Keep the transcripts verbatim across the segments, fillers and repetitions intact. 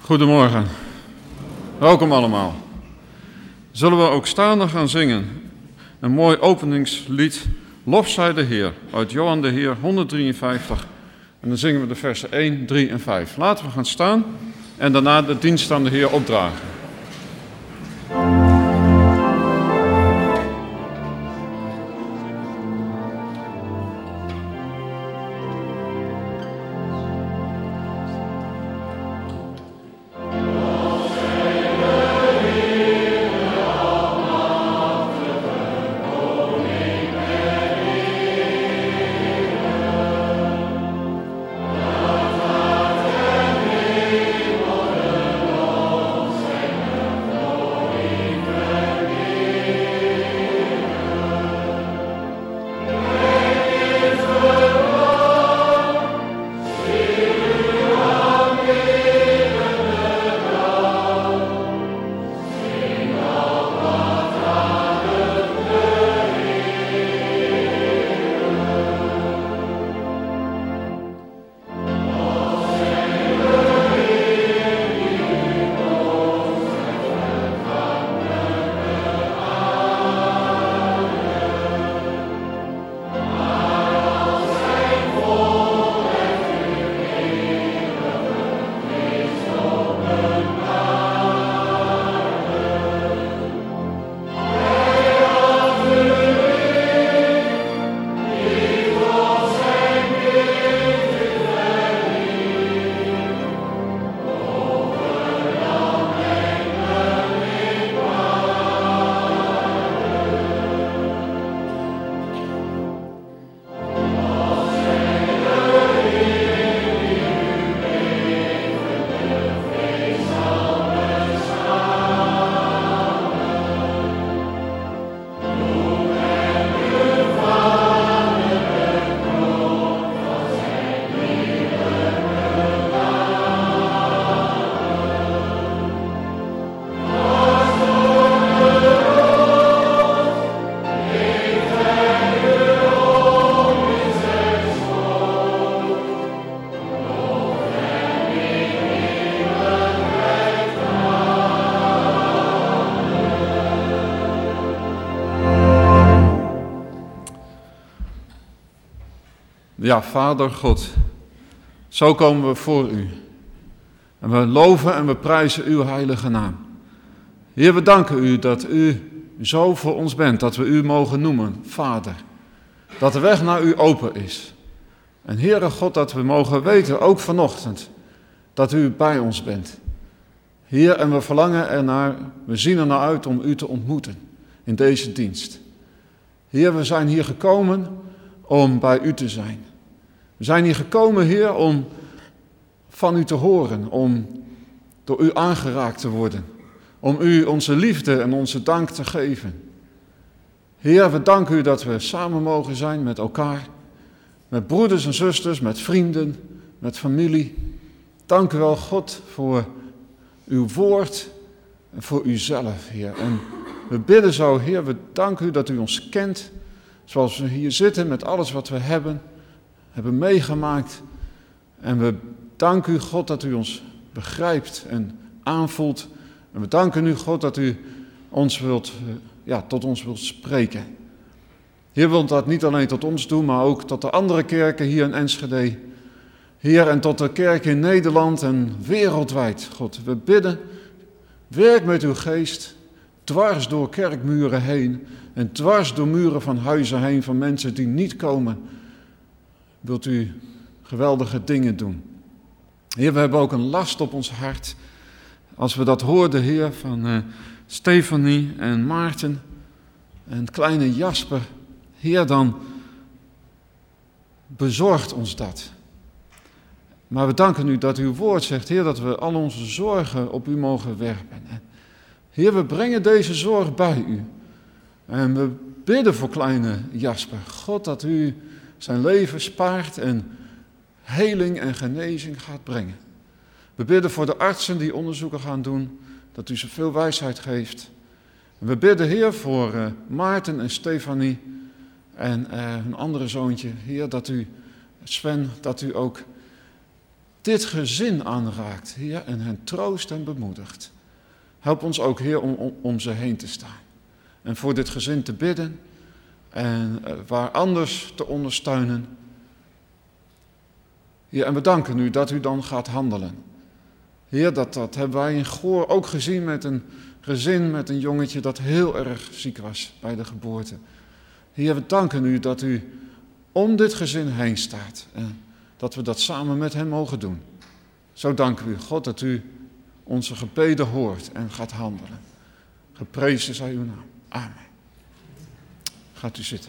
Goedemorgen. Welkom allemaal. Zullen we ook staande gaan zingen? Een mooi openingslied, Lof zij de Heer, uit Johan de Heer honderddrieënvijftig. En dan zingen we de versen één, drie en vijf. Laten we gaan staan en daarna de dienst aan de Heer opdragen. Ja, Vader God, zo komen we voor u. En we loven en we prijzen uw heilige naam. Heer, we danken u dat u zo voor ons bent, dat we u mogen noemen, Vader. Dat de weg naar u open is. En Heere God, dat we mogen weten, ook vanochtend, dat u bij ons bent. Heer, en we verlangen ernaar, we zien er naar uit om u te ontmoeten in deze dienst. Heer, we zijn hier gekomen om bij u te zijn. We zijn hier gekomen, Heer, om van u te horen, om door u aangeraakt te worden, om u onze liefde en onze dank te geven. Heer, we danken u dat we samen mogen zijn met elkaar, met broeders en zusters, met vrienden, met familie. Dank u wel, God, voor uw woord en voor uzelf, Heer. En we bidden zo, Heer, we danken u dat u ons kent, zoals we hier zitten met alles wat we hebben, hebben meegemaakt. En we danken u, God, dat u ons begrijpt en aanvoelt. En we danken u, God, dat u ons wilt, ja, tot ons wilt spreken. Heer, wilt dat niet alleen tot ons doen, maar ook tot de andere kerken hier in Enschede. Heer, en tot de kerken in Nederland en wereldwijd, God. We bidden, werk met uw geest, dwars door kerkmuren heen en dwars door muren van huizen heen van mensen die niet komen. Wilt u geweldige dingen doen. Heer, we hebben ook een last op ons hart. Als we dat hoorden, Heer, van uh, Stefanie en Maarten en kleine Jasper. Heer, dan bezorgt ons dat. Maar we danken u dat uw woord zegt, Heer, dat we al onze zorgen op u mogen werpen. Heer, we brengen deze zorg bij u. En we bidden voor kleine Jasper. God, dat u zijn leven spaart en heling en genezing gaat brengen. We bidden voor de artsen die onderzoeken gaan doen, dat u ze veel wijsheid geeft. En we bidden, Heer, voor uh, Maarten en Stefanie en uh, hun andere zoontje. Heer, dat u, Sven, dat u ook dit gezin aanraakt, Heer, en hen troost en bemoedigt. Help ons ook, Heer, om, om, om ze heen te staan. En voor dit gezin te bidden en uh, waar anders te ondersteunen. Heer, en we danken u dat u dan gaat handelen. Heer, dat, dat hebben wij in Goor ook gezien met een gezin, met een jongetje dat heel erg ziek was bij de geboorte. Heer, we danken u dat u om dit gezin heen staat. En dat we dat samen met hem mogen doen. Zo danken we u, God, dat u onze gebeden hoort en gaat handelen. Geprezen zij uw naam. Amen. Gaat u zitten.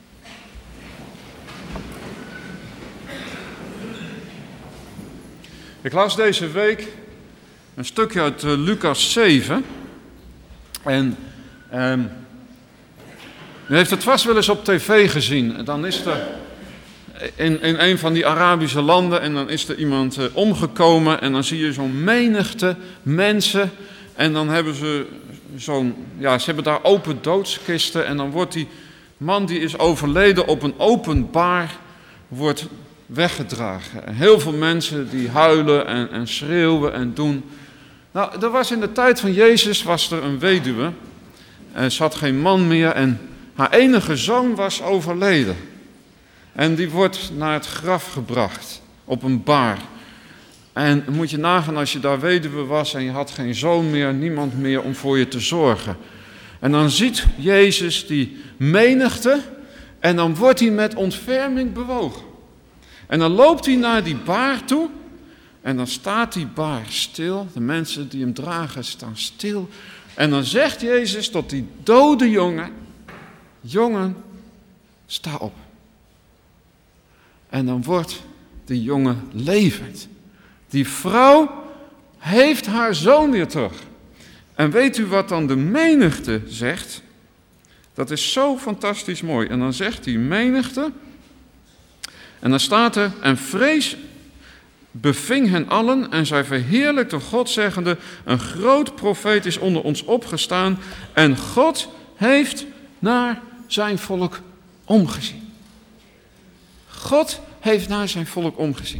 Ik las deze week een stukje uit uh, Lucas zeven. En um, u heeft het vast wel eens op tv gezien. Dan is er in, in een van die Arabische landen en dan is er iemand uh, omgekomen. En dan zie je zo'n menigte mensen. En dan hebben ze zo'n, ja, ze hebben daar open doodskisten. En dan wordt die man die is overleden op een openbaar wordt weggedragen. En heel veel mensen die huilen en, en schreeuwen en doen. Nou, er was in de tijd van Jezus was er een weduwe. En ze had geen man meer en haar enige zoon was overleden. En die wordt naar het graf gebracht op een baar. En moet je nagaan als je daar weduwe was en je had geen zoon meer, niemand meer om voor je te zorgen. En dan ziet Jezus die menigte en dan wordt hij met ontferming bewogen. En dan loopt hij naar die baar toe en dan staat die baar stil. De mensen die hem dragen staan stil. En dan zegt Jezus tot die dode jongen, jongen, sta op. En dan wordt die jongen levend. Die vrouw heeft haar zoon weer terug. En weet u wat dan de menigte zegt? Dat is zo fantastisch mooi. En dan zegt die menigte, en dan staat er, en vrees beving hen allen en zij verheerlijkten God zeggende, een groot profeet is onder ons opgestaan en God heeft naar zijn volk omgezien. God heeft naar zijn volk omgezien.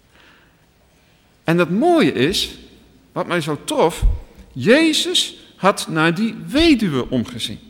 En het mooie is, wat mij zo trof, Jezus had naar die weduwe omgezien.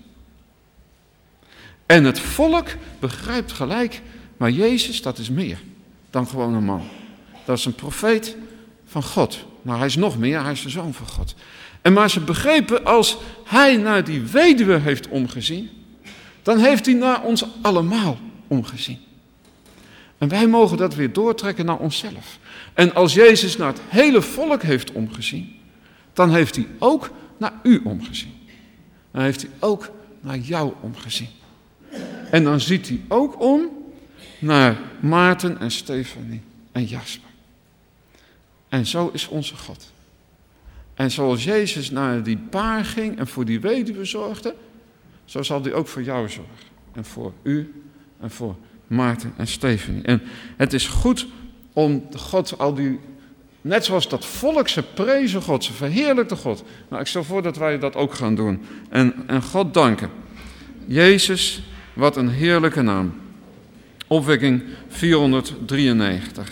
En het volk begrijpt gelijk, maar Jezus, dat is meer dan gewoon een man. Dat is een profeet van God. Maar hij is nog meer, hij is de zoon van God. En maar ze begrepen, als hij naar die weduwe heeft omgezien, dan heeft hij naar ons allemaal omgezien. En wij mogen dat weer doortrekken naar onszelf. En als Jezus naar het hele volk heeft omgezien, dan heeft hij ook naar u omgezien. Dan heeft hij ook naar jou omgezien. En dan ziet hij ook om naar Maarten en Stefanie en Jasper. En zo is onze God. En zoals Jezus naar die baar ging en voor die weduwe zorgde, zo zal hij ook voor jou zorgen. En voor u en voor Maarten en Stefanie. En het is goed om God al die, net zoals dat volk, ze prezen God, ze verheerlijkten God. Nou, ik stel voor dat wij dat ook gaan doen. En, en God danken. Jezus, wat een heerlijke naam. Opwekking vierhonderddrieënnegentig.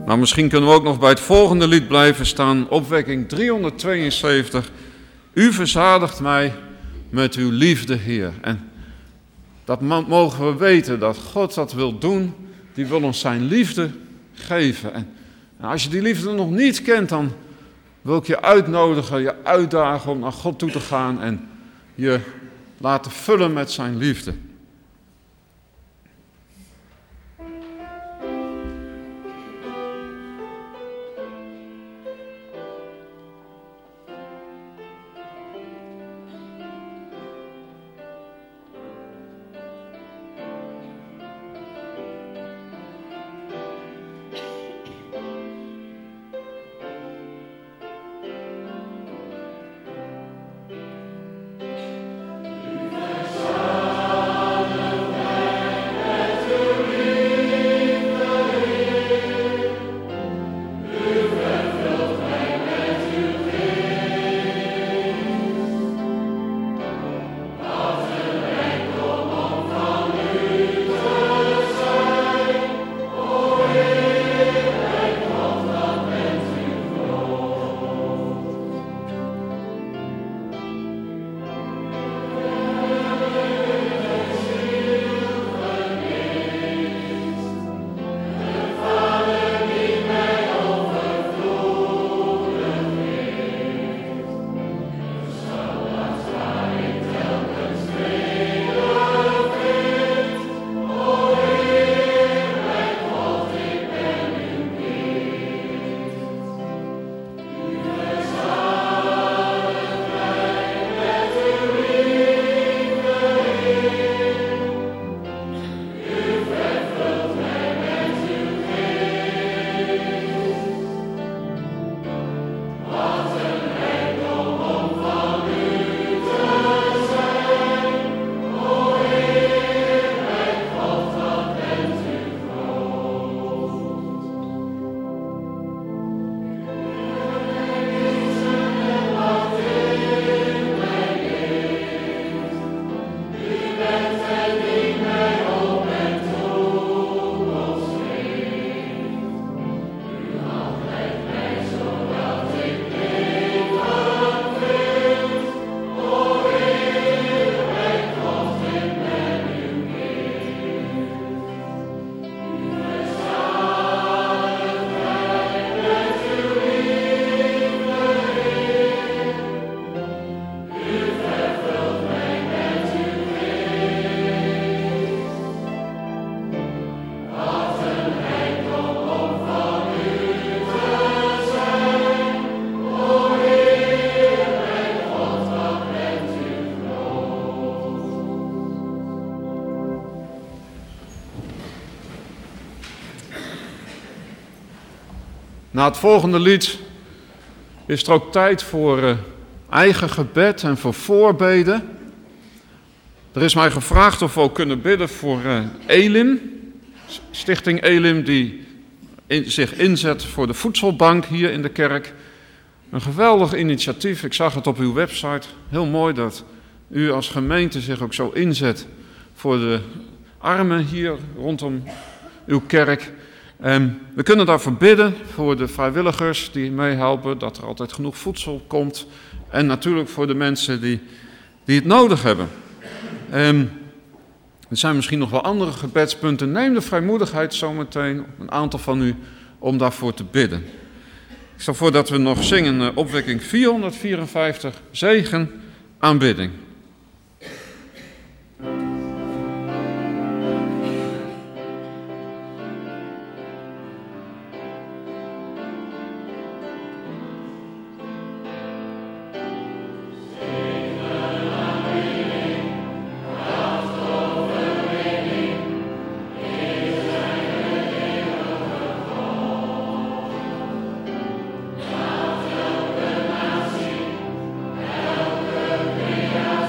Maar misschien kunnen we ook nog bij het volgende lied blijven staan. Opwekking driehonderdtweeënzeventig. U verzadigt mij met uw liefde, Heer. En dat mogen we weten, dat God dat wil doen. Die wil ons zijn liefde geven. En als je die liefde nog niet kent, dan wil ik je uitnodigen, je uitdagen om naar God toe te gaan en je laten vullen met zijn liefde. Na het volgende lied is er ook tijd voor uh, eigen gebed en voor voorbeden. Er is mij gevraagd of we ook kunnen bidden voor uh, Elim, Stichting Elim, die in, zich inzet voor de voedselbank hier in de kerk. Een geweldig initiatief, ik zag het op uw website. Heel mooi dat u als gemeente zich ook zo inzet voor de armen hier rondom uw kerk. En we kunnen daarvoor bidden voor de vrijwilligers die meehelpen, dat er altijd genoeg voedsel komt. En natuurlijk voor de mensen die, die het nodig hebben. En er zijn misschien nog wel andere gebedspunten. Neem de vrijmoedigheid zometeen, een aantal van u, om daarvoor te bidden. Ik stel voor dat we nog zingen opwekking vierhonderdvierenvijftig, zegen, aanbidding. Ja.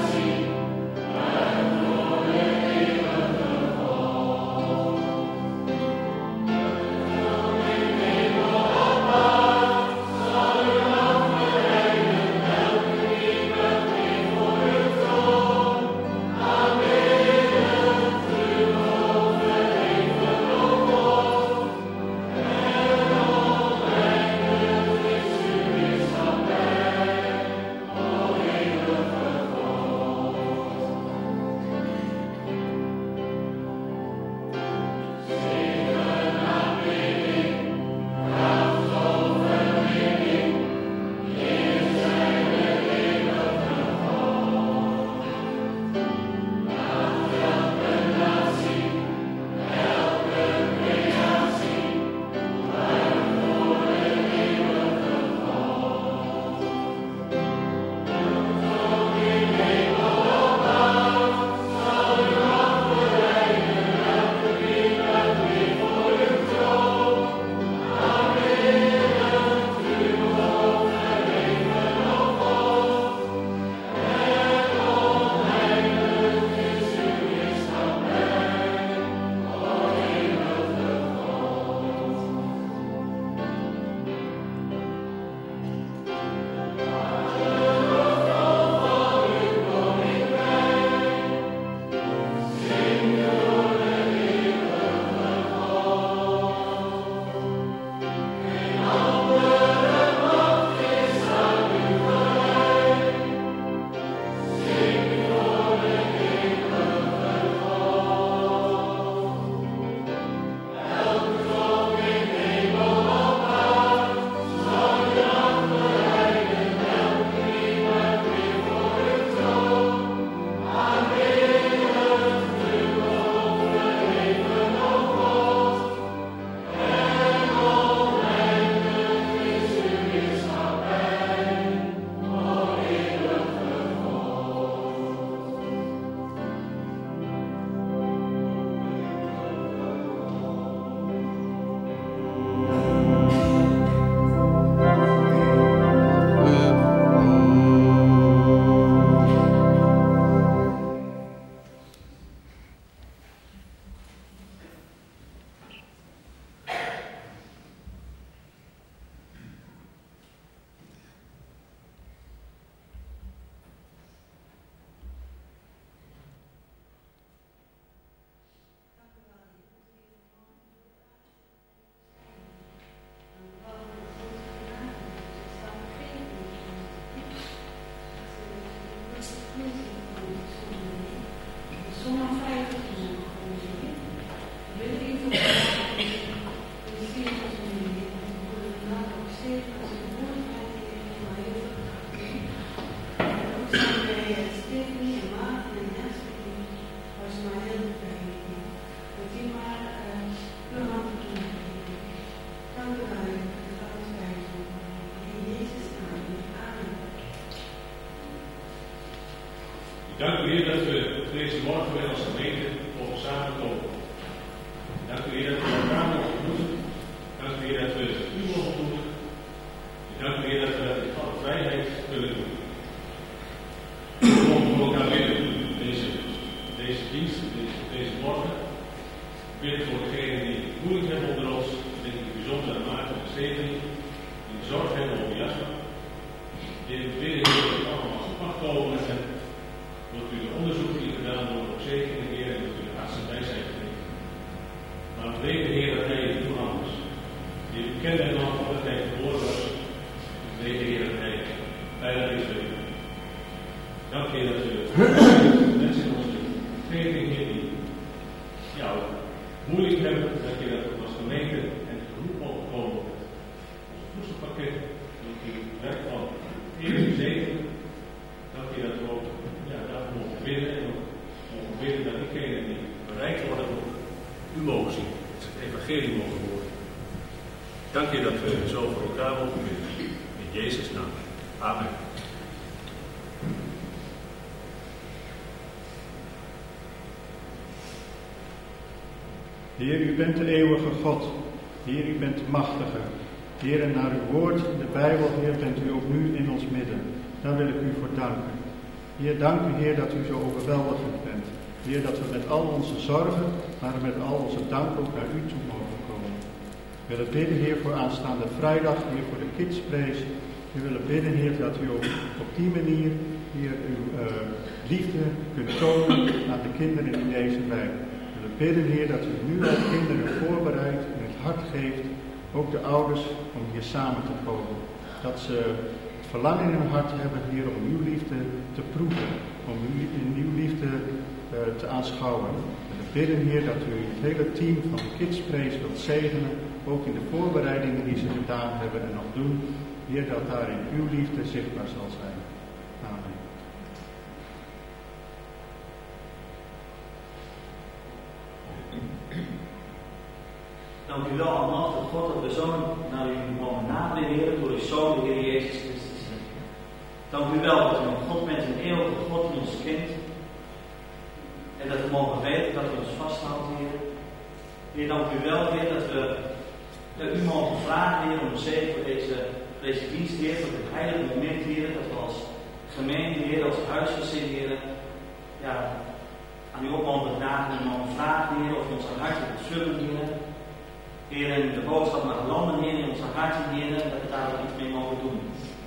Dank u Heer dat we deze morgen weer als gemeente mogen samenkomen. Dank u Heer dat we elkaar mogen ontmoeten. Dank u Heer dat we u mogen ontmoeten. Dank u Heer dat we dat in alle vrijheid kunnen doen. We mogen voor elkaar bidden deze, deze dienst, deze, deze morgen. Bidden voor degenen die het moeilijk hebben onder ons. Denk ik bijzonder aan Maarten en Steven, die zorg hebben over Jasper. Heer, we bidden Heer dat het allemaal goed mag komen met hen. Wilt u de onderzoeken die gedaan worden ook zegenen, Heer, en dat u de artsen bij zijn gegeven. Maar we weten, Heer, dat hij het doen anders. Heer, u kende hem al voordat hij geboren was. We weten, Heer, dat hij veilig is bij u. Dank, Heer, dat u mensen in onze omgeving, Heer, die jou moeilijk hebben. Dank, Heer, dat we als gemeente en genoeg mogen komen met onze voedselpakket. Dat u werk van eerlijk zegen. Dank, Heer, dat we ook ja, daarvoor mogen bidden en ook mogen bidden dat diegenen die bereikt worden ook u mogen zien, het evangelie mogen horen. Dank je dat we zo voor elkaar mogen bidden. In Jezus' naam. Amen. Heer, u bent de eeuwige God. Heer, u bent de machtige. Heer, en naar uw woord in de Bijbel, Heer, bent u ook nu in ons midden. Daar wil ik u voor danken. Heer, dank u, Heer, dat u zo overweldigend bent. Heer, dat we met al onze zorgen, maar met al onze dank ook naar u toe mogen komen. We willen bidden, Heer, voor aanstaande vrijdag, Heer, voor de kidspraise. We willen bidden, Heer, dat u ook op die manier, Heer, uw uh, liefde kunt tonen aan de kinderen in deze wijk. We willen bidden, Heer, dat u nu al kinderen voorbereidt en het hart geeft, ook de ouders, om hier samen te komen. Dat ze verlangen in hun hart hebben, Heer, om uw liefde te proeven, om in uw liefde uh, te aanschouwen. We bidden, Heer, dat u het hele team van de Kidspraise wilt zegenen, ook in de voorbereidingen die ze gedaan hebben en nog doen. Heer, dat daarin uw liefde zichtbaar zal zijn. Amen. Dank u wel, almachtige God, dat we zo naar u mogen naderen, Heer, door uw Zoon, de Heer Jezus Christus. Dank u wel dat u een God bent, een eeuwige God die ons kent. En dat we mogen weten dat u ons vasthoudt, Heer. Heer, dank u wel, Heer, dat we dat u mogen vragen, Heer, om zegen voor deze, voor deze dienst, Heer, voor dit heilige moment, Heer, dat we als gemeente, Heer, als huisgezin, Heer, ja, aan u op mogen dragen en mogen vragen, Heer, of u ons aan harten wilt vullen, Heer. Heer, en de boodschap naar de landen, Heer, in onze harten, Heer, dat we daar ook iets mee mogen doen.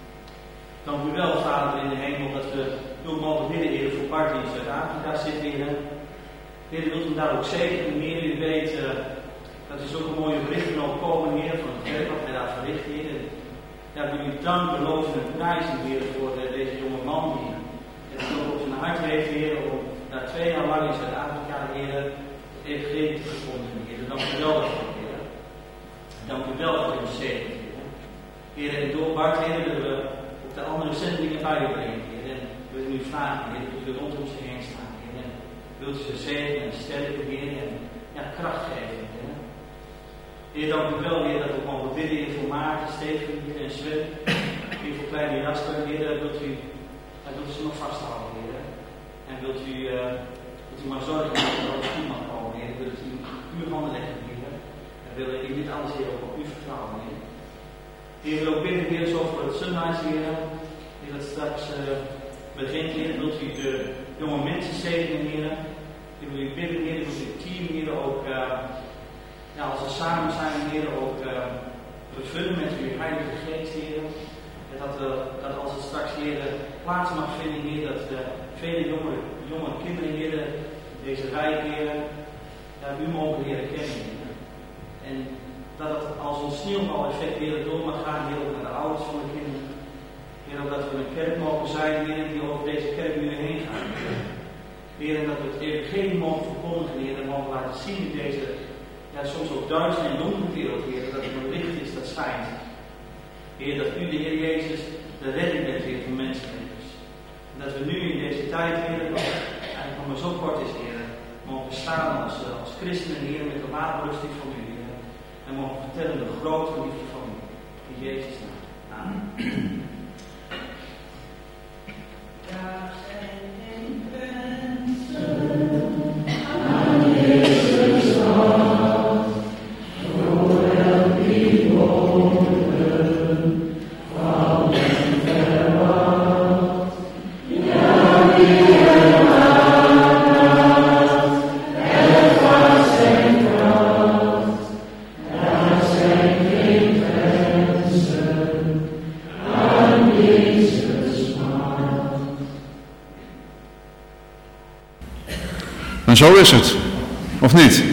Dank u wel, Vader in de hemel, dat we u mogen bidden, Heer, voor Bart die in Zuid-Afrika zit, Heer. Heer, wilt u daar ook zegenen, Heer. U weet uh, dat er zulke mooie berichten ook komen, Heer, van het werk wat hij daar verricht, Heer. En ja, wil u dank beloven en prijzen, Heer, voor uh, deze jonge man die het ook op zijn hart heeft, Heer, om daar twee jaar lang in Zuid-Afrika, Heer, het evangelie te verkondigen, Heer. Dank u wel daarvoor, Heer. Dank u wel voor uw zegen, Heer. Heer, en door Bart, Heer, willen we de andere zendingen bij u brengen, Heer. En we willen u vragen, Heer, dat u rondom ze heen staan, Heer. En wilt u ze zegenen en sterken, Heer, en ja, kracht geven, Heer. Heer, dank u wel, Heer, dat we mogen bidden, Heer, voor Maarten, Steven en Sven. Heer, voor kleine Jasper, Heer, wilt u, ja, wilt u ze nog vasthouden, Heer. En wilt u, uh, wilt u maar zorgen dat er alles goed mag komen, Heer. Wilt u uw handen leggen, Heer. En willen in dit alles, Heer, ook op u vertrouwen, Heer. Heer, wil ook bidden, Heer, zo voor het Sunrise, Heer. Heer, dat straks uh, begint, Heer. Wilt u de jonge mensen zegenen, Heer. Heer, wil u bidden, Heer. Wilt u het team, Heer, ook, uh, ja, als we samen zijn, Heer, ook uh, vervullen met uw Heilige Geest, Heer. En dat, uh, dat als het straks, Heer, plaats mag vinden, Heer, dat uh, vele jonge, jonge kinderen, Heer, deze wijk, Heer, ja, u mogen leren kennen, Heer. En dat het als een sneeuwbaleffect, Heer, door mag gaan, Heer, ook naar de ouders van de kinderen. Heer, ook dat we een kerk mogen zijn, Heer, die over deze kerkmuren heen gaan. Heer, en dat we het evangelie mogen verkondigen, Heer, en mogen laten zien in deze, ja, soms ook duister en donkere wereld, Heer, dat er een licht is dat schijnt. Heer, dat u, de Heer Jezus, de redding bent, Heer, van mensenlevens. En dat we nu in deze tijd, Heer, dat eigenlijk nog maar zo kort is, Heer, mogen staan als, als christenen, Heer, met de wapenrusting van u, Heer. En mogen vertellen de grote liefde van u. In Jezus' naam. Amen. Daar zijn geen grenzen aan Jezus hand, hoewel die woorden van hem verwacht. Ja, die hem aanhaalt, ervaart zijn kracht. Daar zijn geen grenzen aan Jezus macht. En zo is het, of niet?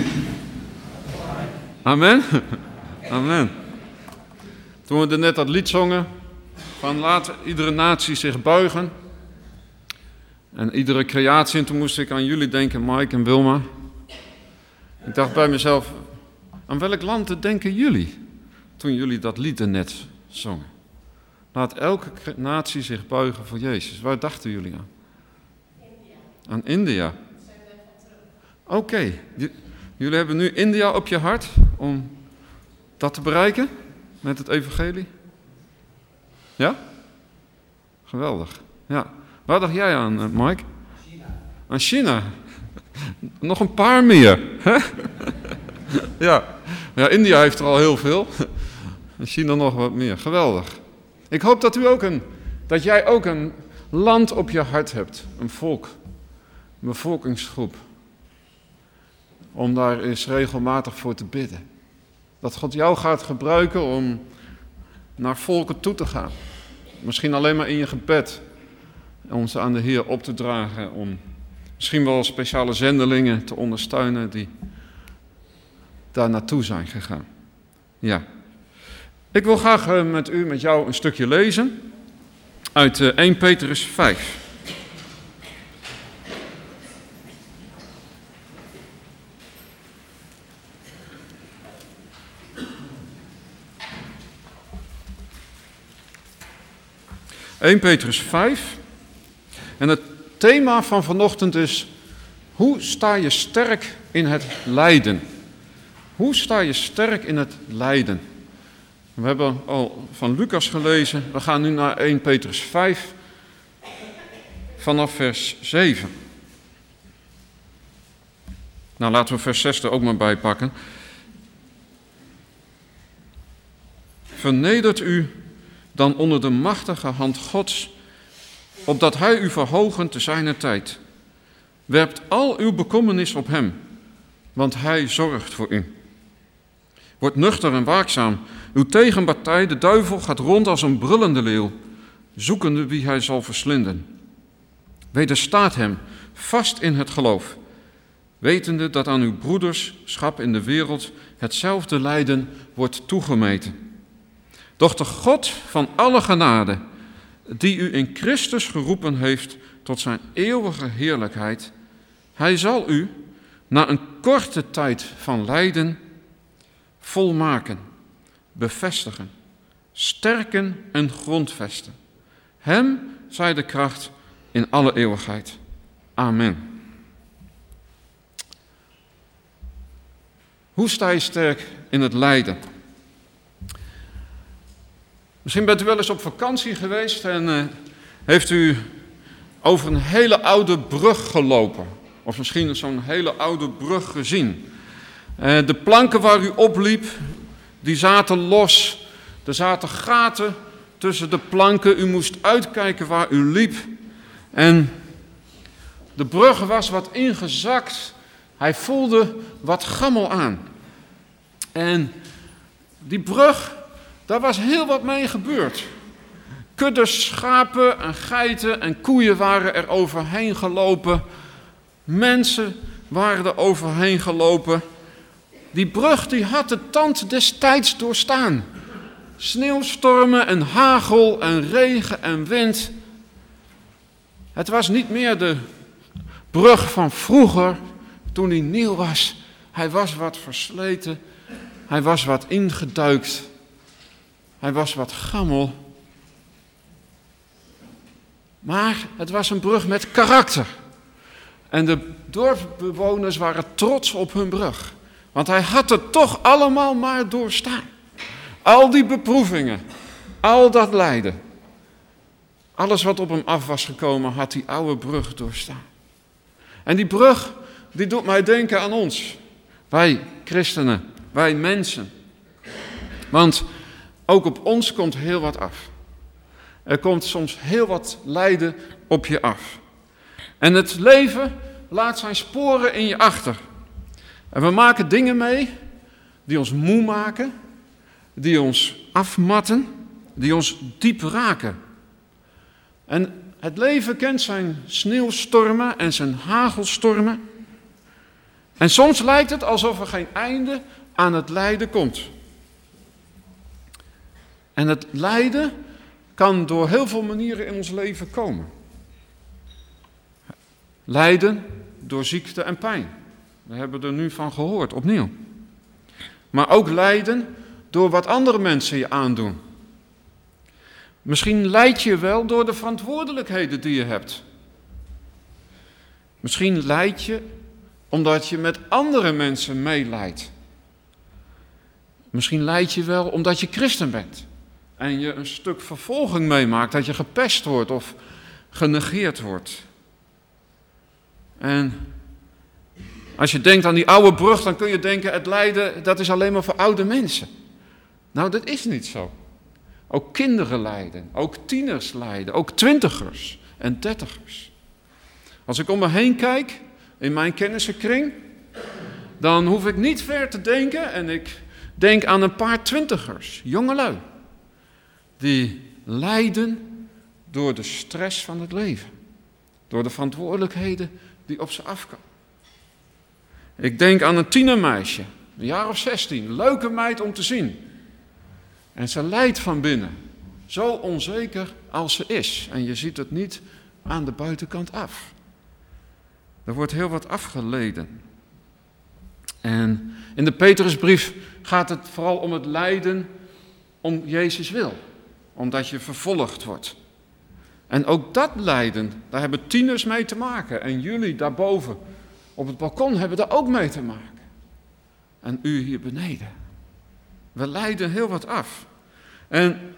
Amen? Amen. Toen we net dat lied zongen, van laat iedere natie zich buigen. En iedere creatie, en toen moest ik aan jullie denken, Mike en Wilma. Ik dacht bij mezelf, aan welk land denken jullie, toen jullie dat lied er net zongen? Laat elke natie zich buigen voor Jezus. Waar dachten jullie aan? India. Aan India? Oké, okay. Jullie hebben nu India op je hart om dat te bereiken met het evangelie? Ja? Geweldig. Ja. Waar dacht jij aan, Mike? China. Aan China? Nog een paar meer. Hè? Ja. Ja, India heeft er al heel veel. En China nog wat meer. Geweldig. Ik hoop dat u ook een, dat jij ook een land op je hart hebt. Een volk. Een bevolkingsgroep. Om daar eens regelmatig voor te bidden. Dat God jou gaat gebruiken om naar volken toe te gaan. Misschien alleen maar in je gebed. Om ze aan de Heer op te dragen. Om misschien wel speciale zendelingen te ondersteunen die daar naartoe zijn gegaan. Ja. Ik wil graag met u, met jou een stukje lezen. Uit Eerste Petrus vijf. Eerste Petrus vijf. En het thema van vanochtend is: hoe sta je sterk in het lijden? Hoe sta je sterk in het lijden? We hebben al van Lucas gelezen. We gaan nu naar Eerste Petrus vijf. Vanaf vers zeven. Nou, laten we vers zes er ook maar bij pakken. Vernedert u dan onder de machtige hand Gods, opdat hij u verhogen te zijner tijd. Werpt al uw bekommernis op hem, want hij zorgt voor u. Word nuchter en waakzaam. Uw tegenpartij, de duivel, gaat rond als een brullende leeuw, zoekende wie hij zal verslinden. Wederstaat hem, vast in het geloof, wetende dat aan uw broederschap in de wereld hetzelfde lijden wordt toegemeten. Doch de God van alle genade, die u in Christus geroepen heeft tot zijn eeuwige heerlijkheid, hij zal u, na een korte tijd van lijden, volmaken, bevestigen, sterken en grondvesten. Hem zij de kracht in alle eeuwigheid. Amen. Hoe sta je sterk in het lijden? Misschien bent u wel eens op vakantie geweest en uh, heeft u over een hele oude brug gelopen. Of misschien zo'n hele oude brug gezien. Uh, de planken waar u opliep, die zaten los. Er zaten gaten tussen de planken. U moest uitkijken waar u liep. En de brug was wat ingezakt. Hij voelde wat gammel aan. En die brug, daar was heel wat mee gebeurd. Kuddes schapen en geiten en koeien waren er overheen gelopen. Mensen waren er overheen gelopen. Die brug die had de tand des tijds doorstaan. Sneeuwstormen en hagel en regen en wind. Het was niet meer de brug van vroeger, toen die nieuw was. Hij was wat versleten. Hij was wat ingeduikt. Hij was wat gammel. Maar het was een brug met karakter. En de dorpsbewoners waren trots op hun brug. Want hij had het toch allemaal maar doorstaan. Al die beproevingen, al dat lijden. Alles wat op hem af was gekomen, had die oude brug doorstaan. En die brug, die doet mij denken aan ons. Wij christenen, wij mensen. Want ook op ons komt heel wat af. Er komt soms heel wat lijden op je af. En het leven laat zijn sporen in je achter. En we maken dingen mee die ons moe maken, die ons afmatten, die ons diep raken. En het leven kent zijn sneeuwstormen en zijn hagelstormen. En soms lijkt het alsof er geen einde aan het lijden komt. En het lijden kan door heel veel manieren in ons leven komen. Lijden door ziekte en pijn. We hebben er nu van gehoord, opnieuw. Maar ook lijden door wat andere mensen je aandoen. Misschien lijd je wel door de verantwoordelijkheden die je hebt. Misschien lijd je omdat je met andere mensen meelijdt. Misschien lijd je wel omdat je christen bent. En je een stuk vervolging meemaakt, dat je gepest wordt of genegeerd wordt. En als je denkt aan die oude brug, dan kun je denken, het lijden, dat is alleen maar voor oude mensen. Nou, dat is niet zo. Ook kinderen lijden, ook tieners lijden, ook twintigers en dertigers. Als ik om me heen kijk, in mijn kennissenkring, dan hoef ik niet ver te denken en ik denk aan een paar twintigers, jongelui, die lijden door de stress van het leven, door de verantwoordelijkheden die op ze afkomen. Ik denk aan een tienermeisje, een jaar of zestien, leuke meid om te zien. En ze lijdt van binnen, zo onzeker als ze is. En je ziet het niet aan de buitenkant af. Er wordt heel wat afgeleden. En in de Petrusbrief gaat het vooral om het lijden om Jezus wil. Omdat je vervolgd wordt. En ook dat lijden, daar hebben tieners mee te maken. En jullie daarboven op het balkon hebben daar ook mee te maken. En u hier beneden. We lijden heel wat af. En,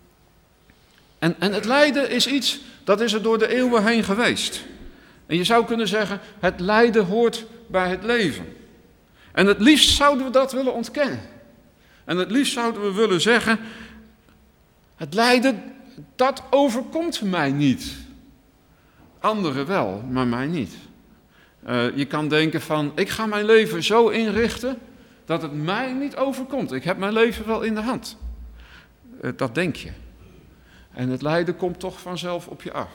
en, en het lijden is iets, dat is er door de eeuwen heen geweest. En je zou kunnen zeggen, het lijden hoort bij het leven. En het liefst zouden we dat willen ontkennen. En het liefst zouden we willen zeggen, het lijden, dat overkomt mij niet. Anderen wel, maar mij niet. Uh, je kan denken van, ik ga mijn leven zo inrichten dat het mij niet overkomt. Ik heb mijn leven wel in de hand. Uh, dat denk je. En het lijden komt toch vanzelf op je af.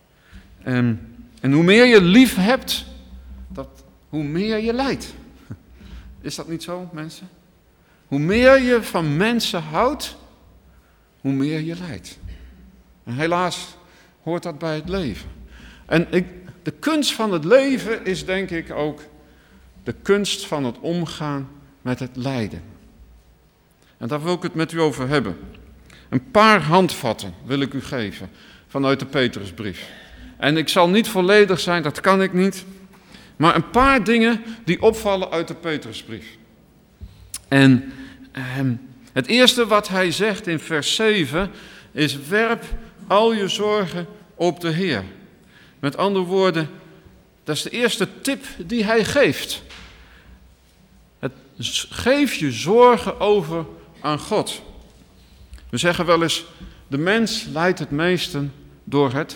En, en hoe meer je lief hebt, dat, hoe meer je lijdt. Is dat niet zo, mensen? Hoe meer je van mensen houdt, hoe meer je lijdt. En helaas hoort dat bij het leven. En ik, de kunst van het leven is denk ik ook de kunst van het omgaan met het lijden. En daar wil ik het met u over hebben. Een paar handvatten wil ik u geven vanuit de Petrusbrief. En ik zal niet volledig zijn, dat kan ik niet. Maar een paar dingen die opvallen uit de Petrusbrief. En eh, het eerste wat hij zegt in vers zeven is: werp al je zorgen op de Heer. Met andere woorden, dat is de eerste tip die hij geeft. Het, geef je zorgen over aan God. We zeggen wel eens, de mens lijdt het meeste door het,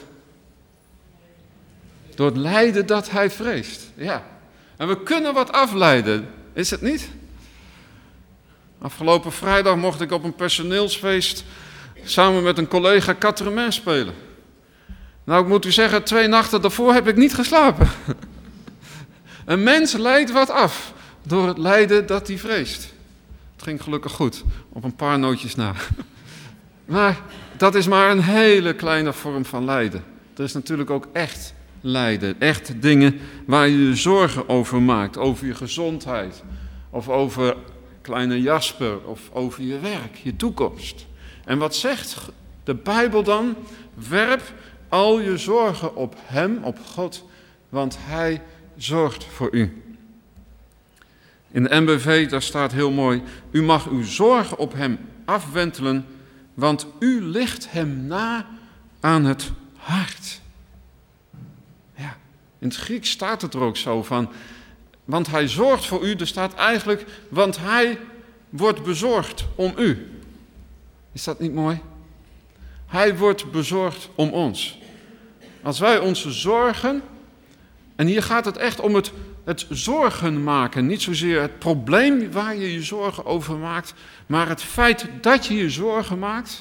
door het lijden dat hij vreest. Ja. En we kunnen wat afleiden, is het niet? Afgelopen vrijdag mocht ik op een personeelsfeest samen met een collega Quatre-Mains spelen. Nou, ik moet u zeggen, twee nachten daarvoor heb ik niet geslapen. Een mens lijdt wat af door het lijden dat hij vreest. Het ging gelukkig goed, op een paar nootjes na. Maar dat is maar een hele kleine vorm van lijden. Er is natuurlijk ook echt lijden. Echt dingen waar je je zorgen over maakt. Over je gezondheid. Of over kleine Jasper. Of over je werk, je toekomst. En wat zegt de Bijbel dan? Werp al je zorgen op hem, op God, want hij zorgt voor u. In de N B V, daar staat heel mooi, u mag uw zorgen op hem afwentelen, want u ligt hem na aan het hart. Ja, in het Grieks staat het er ook zo van, want hij zorgt voor u, er staat eigenlijk, want hij wordt bezorgd om u. Is dat niet mooi? Hij wordt bezorgd om ons. Als wij onze zorgen, en hier gaat het echt om het, het zorgen maken, niet zozeer het probleem waar je je zorgen over maakt, maar het feit dat je je zorgen maakt,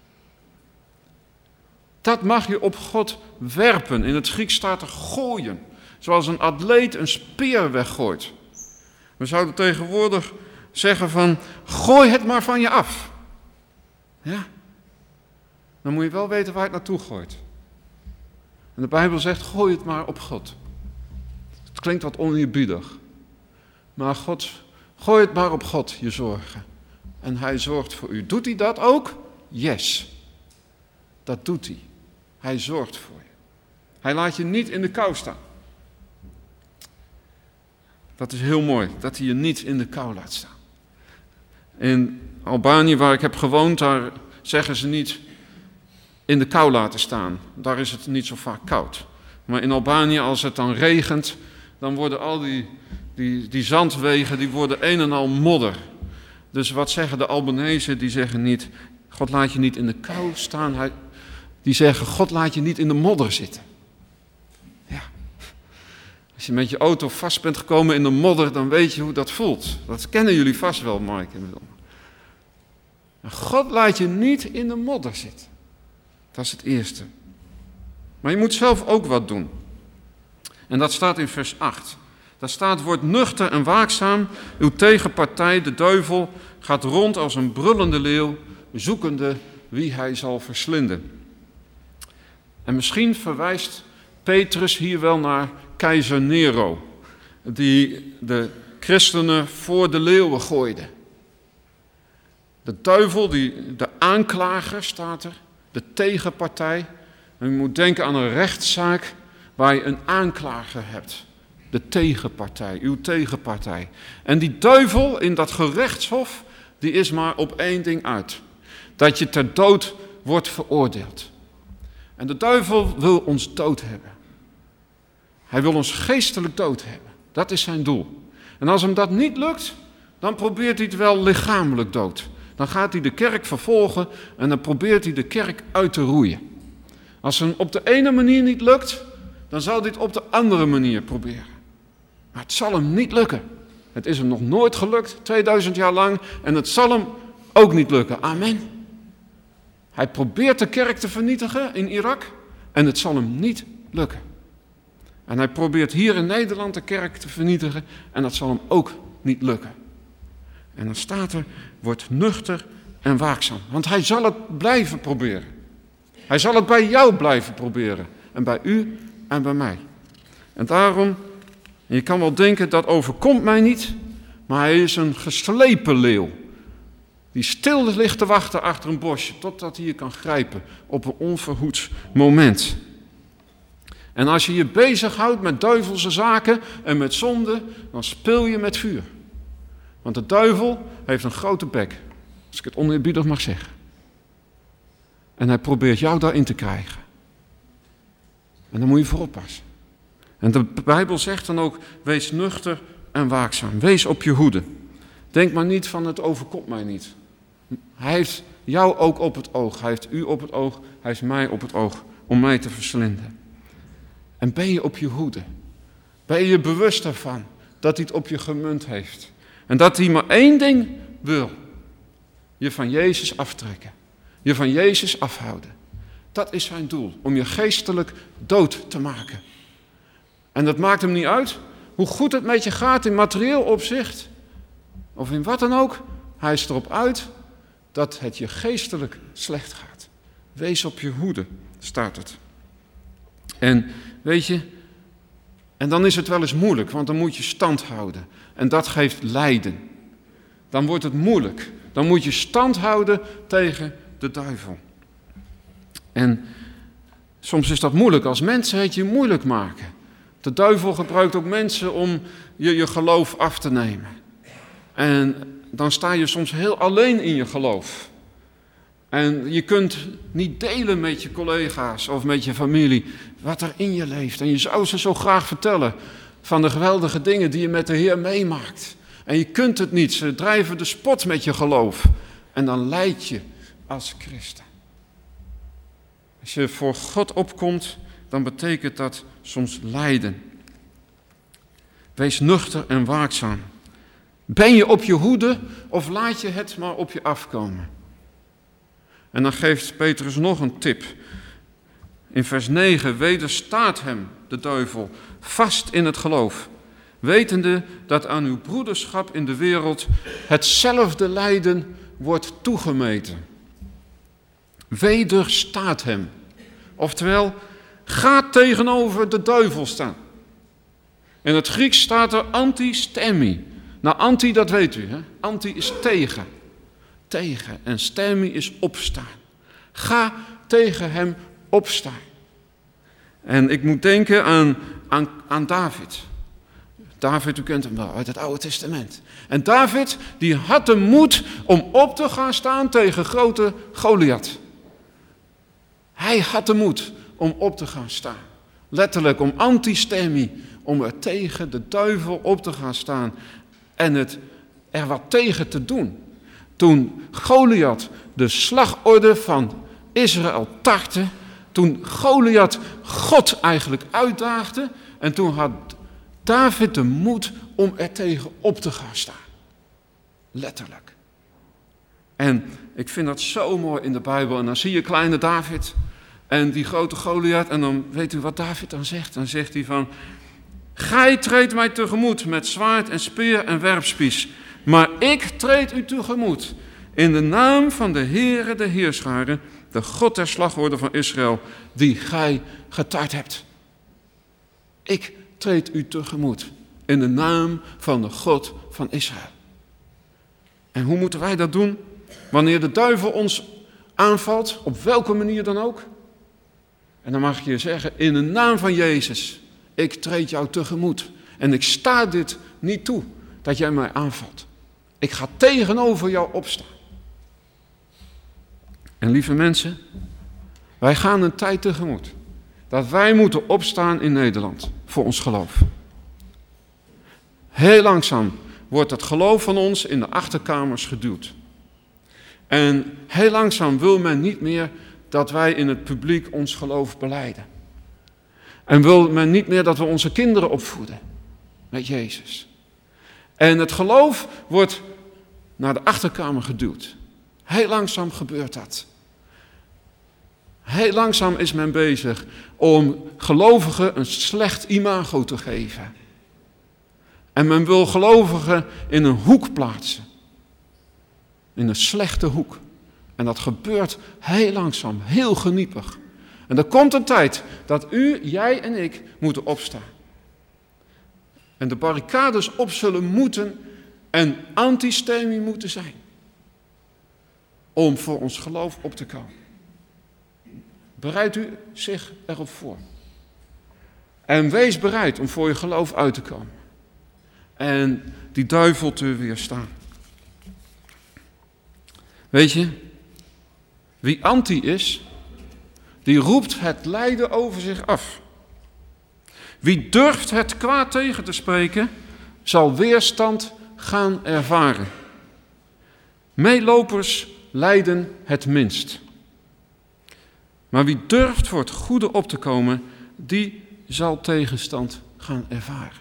dat mag je op God werpen. In het Grieks staat er gooien, zoals een atleet een speer weggooit. We zouden tegenwoordig zeggen van, gooi het maar van je af. Ja, dan moet je wel weten waar je het naartoe gooit. En de Bijbel zegt, gooi het maar op God. Het klinkt wat oneerbiedig. Maar God, gooi het maar op God, je zorgen. En hij zorgt voor u. Doet hij dat ook? Yes. Dat doet hij. Hij zorgt voor je. Hij laat je niet in de kou staan. Dat is heel mooi, dat hij je niet in de kou laat staan. In Albanië, waar ik heb gewoond, daar zeggen ze niet in de kou laten staan. Daar is het niet zo vaak koud. Maar in Albanië, als het dan regent, dan worden al die, die, die zandwegen, die worden een en al modder. Dus wat zeggen de Albanezen? Die zeggen niet, God laat je niet in de kou staan. Hij, die zeggen, God laat je niet in de modder zitten. Ja. Als je met je auto vast bent gekomen in de modder, dan weet je hoe dat voelt. Dat kennen jullie vast wel, Mike en Willem. God laat je niet in de modder zitten. Dat is het eerste. Maar je moet zelf ook wat doen. En dat staat in vers acht. Daar staat, word nuchter en waakzaam. Uw tegenpartij, de duivel, gaat rond als een brullende leeuw, zoekende wie hij zal verslinden. En misschien verwijst Petrus hier wel naar keizer Nero, die de christenen voor de leeuwen gooide. De duivel, die, de aanklager staat er, de tegenpartij. En je moet denken aan een rechtszaak waar je een aanklager hebt. De tegenpartij, uw tegenpartij. En die duivel in dat gerechtshof, die is maar op één ding uit. Dat je ter dood wordt veroordeeld. En de duivel wil ons dood hebben. Hij wil ons geestelijk dood hebben. Dat is zijn doel. En als hem dat niet lukt, dan probeert hij het wel lichamelijk dood. Dan gaat hij de kerk vervolgen en dan probeert hij de kerk uit te roeien. Als het hem op de ene manier niet lukt, dan zal hij het op de andere manier proberen. Maar het zal hem niet lukken. Het is hem nog nooit gelukt, tweeduizend jaar lang, en het zal hem ook niet lukken. Amen. Hij probeert de kerk te vernietigen in Irak en het zal hem niet lukken. En hij probeert hier in Nederland de kerk te vernietigen en dat zal hem ook niet lukken. En dan staat er, word nuchter en waakzaam. Want hij zal het blijven proberen. Hij zal het bij jou blijven proberen. En bij u en bij mij. En daarom, je kan wel denken, dat overkomt mij niet. Maar hij is een geslepen leeuw. Die stil ligt te wachten achter een bosje. Totdat hij je kan grijpen op een onverhoeds moment. En als je je bezighoudt met duivelse zaken en met zonde, dan speel je met vuur. Want de duivel heeft een grote bek, als ik het oneerbiedig mag zeggen. En hij probeert jou daarin te krijgen. En daar moet je voor oppassen. En de Bijbel zegt dan ook, wees nuchter en waakzaam. Wees op je hoede. Denk maar niet van, het overkomt mij niet. Hij heeft jou ook op het oog. Hij heeft u op het oog. Hij heeft mij op het oog om mij te verslinden. En ben je op je hoede? Ben je je bewust ervan dat hij het op je gemunt heeft? En dat hij maar één ding wil. Je van Jezus aftrekken. Je van Jezus afhouden. Dat is zijn doel. Om je geestelijk dood te maken. En dat maakt hem niet uit hoe goed het met je gaat in materieel opzicht. Of in wat dan ook. Hij is erop uit dat het je geestelijk slecht gaat. Wees op je hoede, staat het. En weet je, en dan is het wel eens moeilijk, want dan moet je stand houden. En dat geeft lijden. Dan wordt het moeilijk. Dan moet je stand houden tegen de duivel. En soms is dat moeilijk als mensen het je moeilijk maken. De duivel gebruikt ook mensen om je je geloof af te nemen. En dan sta je soms heel alleen in je geloof. En je kunt niet delen met je collega's of met je familie wat er in je leeft. En je zou ze zo graag vertellen van de geweldige dingen die je met de Heer meemaakt. En je kunt het niet, ze drijven de spot met je geloof. En dan lijd je als christen. Als je voor God opkomt, dan betekent dat soms lijden. Wees nuchter en waakzaam. Ben je op je hoede of laat je het maar op je afkomen? En dan geeft Petrus nog een tip. In vers negen, wederstaat hem, de duivel, vast in het geloof, wetende dat aan uw broederschap in de wereld hetzelfde lijden wordt toegemeten. Wederstaat hem. Oftewel, ga tegenover de duivel staan. In het Grieks staat er anti-stemi. Nou, anti, dat weet u, hè? Anti is tegen. Tegen. En stemi is opstaan. Ga tegen hem opstaan. En ik moet denken aan, aan, aan David. David, u kent hem wel uit het Oude Testament. En David, die had de moed om op te gaan staan tegen grote Goliath. Hij had de moed om op te gaan staan. Letterlijk om anti-stemi, om er tegen de duivel op te gaan staan en het er wat tegen te doen. Toen Goliath de slagorde van Israël tartte, toen Goliath God eigenlijk uitdaagde en toen had David de moed om er tegen op te gaan staan. Letterlijk. En ik vind dat zo mooi in de Bijbel. En dan zie je kleine David en die grote Goliath. En dan weet u wat David dan zegt. Dan zegt hij van, gij treedt mij tegemoet met zwaard en speer en werpspies. Maar ik treed u tegemoet in de naam van de Heere de Heerscharen, de God der slagorde van Israël, die gij getart hebt. Ik treed u tegemoet in de naam van de God van Israël. En hoe moeten wij dat doen? Wanneer de duivel ons aanvalt, op welke manier dan ook. En dan mag je zeggen, in de naam van Jezus, ik treed jou tegemoet. En ik sta dit niet toe, dat jij mij aanvalt. Ik ga tegenover jou opstaan. En lieve mensen, wij gaan een tijd tegemoet dat wij moeten opstaan in Nederland voor ons geloof. Heel langzaam wordt het geloof van ons in de achterkamers geduwd. En heel langzaam wil men niet meer dat wij in het publiek ons geloof belijden. En wil men niet meer dat we onze kinderen opvoeden met Jezus. En het geloof wordt naar de achterkamer geduwd. Heel langzaam gebeurt dat. Heel langzaam is men bezig om gelovigen een slecht imago te geven. En men wil gelovigen in een hoek plaatsen. In een slechte hoek. En dat gebeurt heel langzaam, heel geniepig. En er komt een tijd dat u, jij en ik moeten opstaan. En de barricades op zullen moeten en anti-stemi moeten zijn. Om voor ons geloof op te komen. Bereid u zich erop voor. En wees bereid om voor je geloof uit te komen. En die duivel te weerstaan. Weet je, wie anti is, die roept het lijden over zich af. Wie durft het kwaad tegen te spreken, zal weerstand gaan ervaren. Meelopers lijden het minst. Maar wie durft voor het goede op te komen, die zal tegenstand gaan ervaren.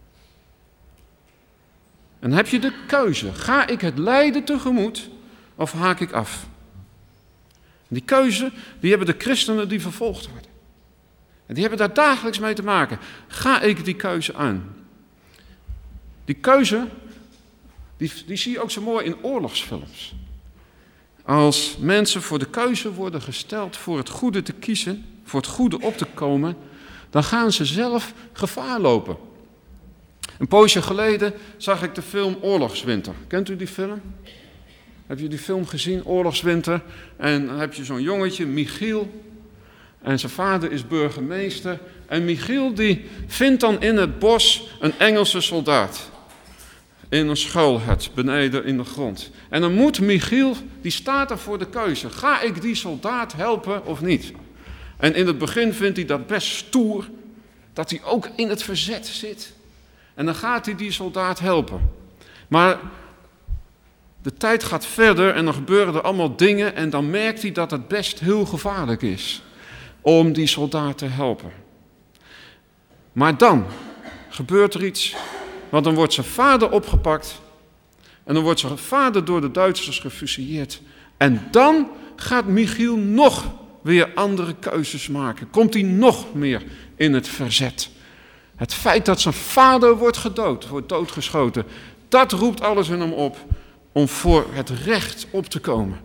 En heb je de keuze, ga ik het lijden tegemoet of haak ik af? Die keuze, die hebben de christenen die vervolgd worden. En die hebben daar dagelijks mee te maken. Ga ik die keuze aan? Die keuze, die, die zie je ook zo mooi in oorlogsfilms. Als mensen voor de keuze worden gesteld voor het goede te kiezen, voor het goede op te komen, dan gaan ze zelf gevaar lopen. Een poosje geleden zag ik de film Oorlogswinter. Kent u die film? Heb je die film gezien, Oorlogswinter? En dan heb je zo'n jongetje, Michiel. En zijn vader is burgemeester. En Michiel die vindt dan in het bos een Engelse soldaat. In een schuilhut, beneden in de grond. En dan moet Michiel, die staat er voor de keuze. Ga ik die soldaat helpen of niet? En in het begin vindt hij dat best stoer. Dat hij ook in het verzet zit. En dan gaat hij die soldaat helpen. Maar de tijd gaat verder en dan gebeuren er allemaal dingen. En dan merkt hij dat het best heel gevaarlijk is om die soldaat te helpen. Maar dan gebeurt er iets. Want dan wordt zijn vader opgepakt. En dan wordt zijn vader door de Duitsers gefusilleerd. En dan gaat Michiel nog weer andere keuzes maken. Komt hij nog meer in het verzet. Het feit dat zijn vader wordt gedood, wordt doodgeschoten. Dat roept alles in hem op om voor het recht op te komen.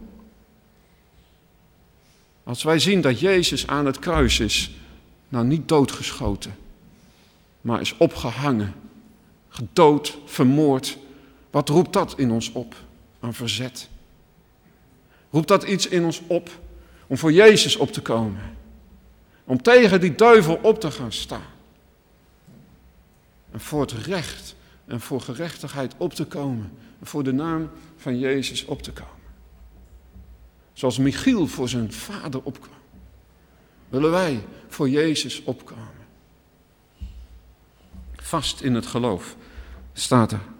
Als wij zien dat Jezus aan het kruis is, nou niet doodgeschoten, maar is opgehangen, gedood, vermoord. Wat roept dat in ons op aan verzet? Roept dat iets in ons op om voor Jezus op te komen? Om tegen die duivel op te gaan staan? En voor het recht en voor gerechtigheid op te komen. En voor de naam van Jezus op te komen. Zoals Michiel voor zijn vader opkwam. Willen wij voor Jezus opkomen. Vast in het geloof staat er.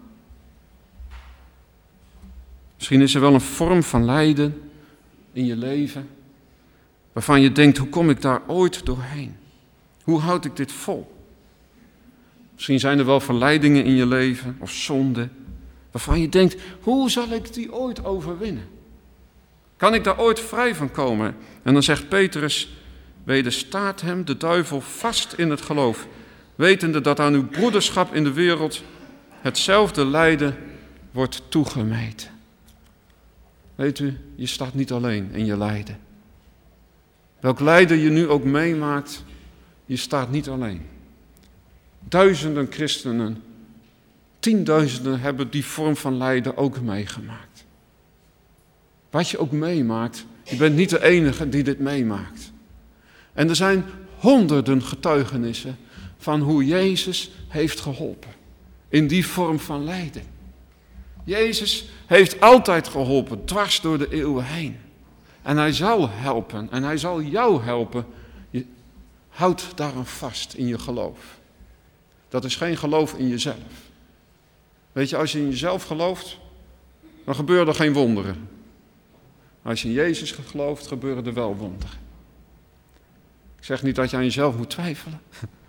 Misschien is er wel een vorm van lijden in je leven. Waarvan je denkt, hoe kom ik daar ooit doorheen? Hoe houd ik dit vol? Misschien zijn er wel verleidingen in je leven of zonden. Waarvan je denkt, hoe zal ik die ooit overwinnen? Kan ik daar ooit vrij van komen? En dan zegt Petrus, wederstaat hem de duivel vast in het geloof. Wetende dat aan uw broederschap in de wereld hetzelfde lijden wordt toegemeten. Weet u, je staat niet alleen in je lijden. Welk lijden je nu ook meemaakt, je staat niet alleen. Duizenden christenen, tienduizenden hebben die vorm van lijden ook meegemaakt. Wat je ook meemaakt, je bent niet de enige die dit meemaakt. En er zijn honderden getuigenissen van hoe Jezus heeft geholpen in die vorm van lijden. Jezus heeft altijd geholpen, dwars door de eeuwen heen. En hij zal helpen en hij zal jou helpen. Je houdt daaraan vast in je geloof. Dat is geen geloof in jezelf. Weet je, als je in jezelf gelooft, dan gebeuren er geen wonderen. Als je in Jezus gelooft, gebeuren er wel wonderen. Ik zeg niet dat je aan jezelf moet twijfelen.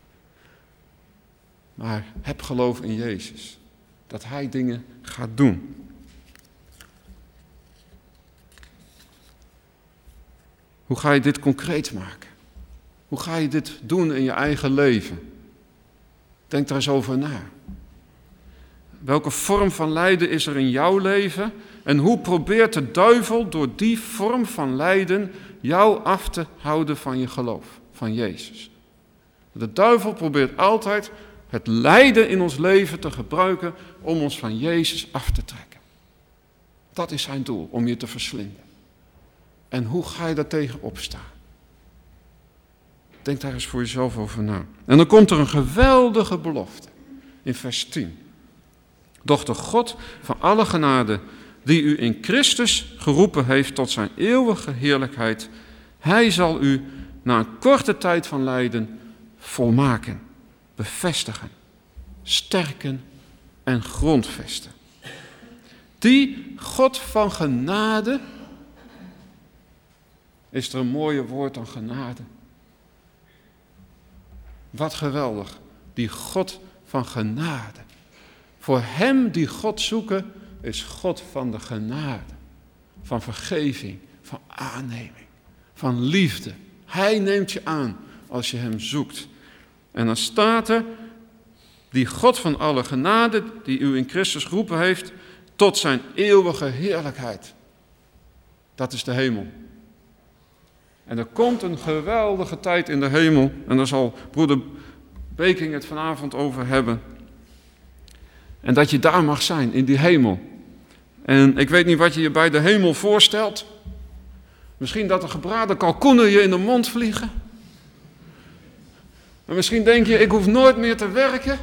Maar heb geloof in Jezus. Dat hij dingen gaat doen. Hoe ga je dit concreet maken? Hoe ga je dit doen in je eigen leven? Denk daar eens over na. Welke vorm van lijden is er in jouw leven? En hoe probeert de duivel door die vorm van lijden jou af te houden van je geloof, van Jezus? De duivel probeert altijd het lijden in ons leven te gebruiken om ons van Jezus af te trekken. Dat is zijn doel, om je te verslinden. En hoe ga je daar tegen opstaan? Denk daar eens voor jezelf over na. En dan komt er een geweldige belofte in vers tien. Doch de God van alle genade, die u in Christus geroepen heeft tot zijn eeuwige heerlijkheid, hij zal u na een korte tijd van lijden volmaken, bevestigen, sterken en grondvesten. Die God van genade, is er een mooier woord dan genade? Wat geweldig, die God van genade. Voor hem die God zoeken, is God van de genade. Van vergeving, van aanneming, van liefde. Hij neemt je aan als je hem zoekt. En dan staat er, die God van alle genade, die u in Christus geroepen heeft, tot zijn eeuwige heerlijkheid. Dat is de hemel. En er komt een geweldige tijd in de hemel. En daar zal broeder Beking het vanavond over hebben. En dat je daar mag zijn, in die hemel. En ik weet niet wat je je bij de hemel voorstelt. Misschien dat de gebraden kalkoenen je in de mond vliegen. En misschien denk je, ik hoef nooit meer te werken.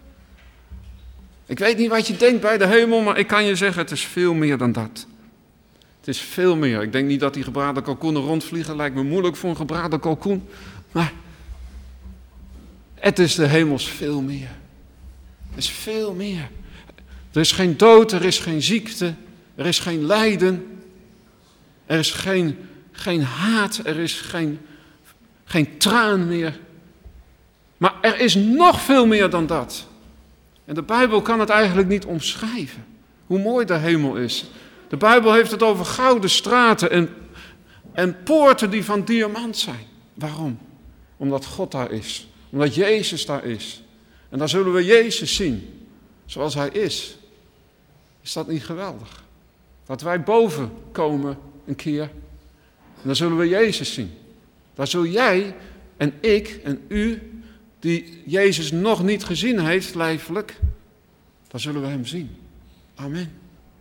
Ik weet niet wat je denkt bij de hemel, maar ik kan je zeggen, het is veel meer dan dat. Het is veel meer. Ik denk niet dat die gebraden kalkoenen rondvliegen. Lijkt me moeilijk voor een gebraden kalkoen. Maar het is de hemels veel meer. Het is veel meer. Er is geen dood, er is geen ziekte, er is geen lijden. Er is geen, geen haat, er is geen, geen traan meer. Maar er is nog veel meer dan dat. En de Bijbel kan het eigenlijk niet omschrijven. Hoe mooi de hemel is. De Bijbel heeft het over gouden straten en, en poorten die van diamant zijn. Waarom? Omdat God daar is. Omdat Jezus daar is. En daar zullen we Jezus zien. Zoals Hij is. Is dat niet geweldig? Dat wij boven komen een keer. En dan zullen we Jezus zien. Daar zul jij en ik en u, die Jezus nog niet gezien heeft, lijfelijk, daar zullen we Hem zien. Amen.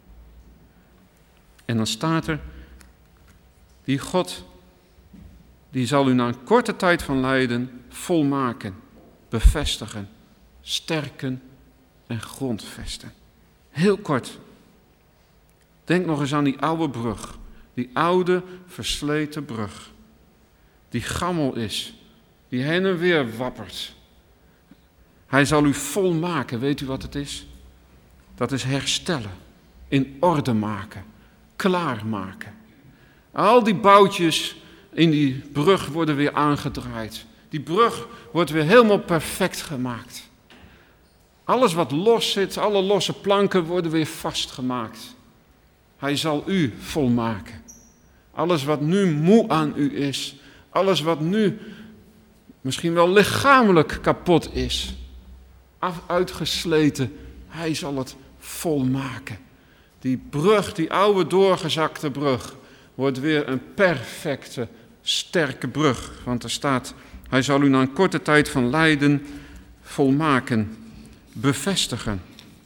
En dan staat er, die God, die zal u na een korte tijd van lijden volmaken, bevestigen, sterken en grondvesten. Heel kort. Denk nog eens aan die oude brug. Die oude, versleten brug. Die gammel is. Die heen en weer wappert. Hij zal u volmaken. Weet u wat het is? Dat is herstellen. In orde maken. Klaarmaken. Al die boutjes in die brug worden weer aangedraaid. Die brug wordt weer helemaal perfect gemaakt. Alles wat los zit, alle losse planken worden weer vastgemaakt. Hij zal u volmaken. Alles wat nu moe aan u is, alles wat nu misschien wel lichamelijk kapot is, af, uitgesleten, Hij zal het volmaken. Die brug, die oude doorgezakte brug, wordt weer een perfecte, sterke brug. Want er staat, Hij zal u na een korte tijd van lijden volmaken. Bevestigen.